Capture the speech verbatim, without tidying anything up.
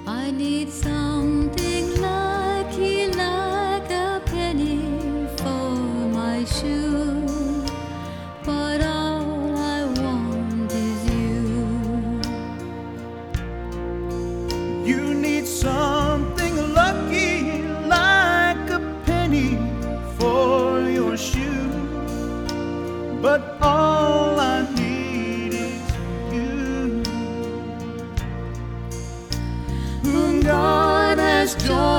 I need something lucky like a penny for my shoe, but all I want is you. You need something lucky like a penny for your shoe, but all I need is you. God has joined